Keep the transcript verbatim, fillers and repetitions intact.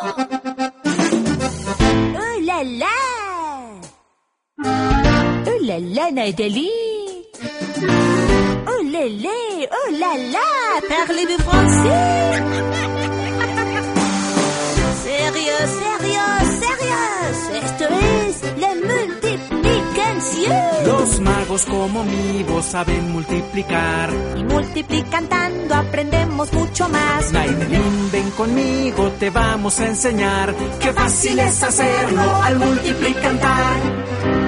Oh là là! Oh là là, Nathalie! Oh là là! Oh là là! Parlez-vous français? Sérieux, sérieux, sérieux. Esto es la multiplicación. Los magos como mi voz saben multiplicar. Y multiplicando aprendemos mucho más. Naidelín, ven conmigo, te vamos a enseñar. Qué fácil es hacerlo al multiplicar.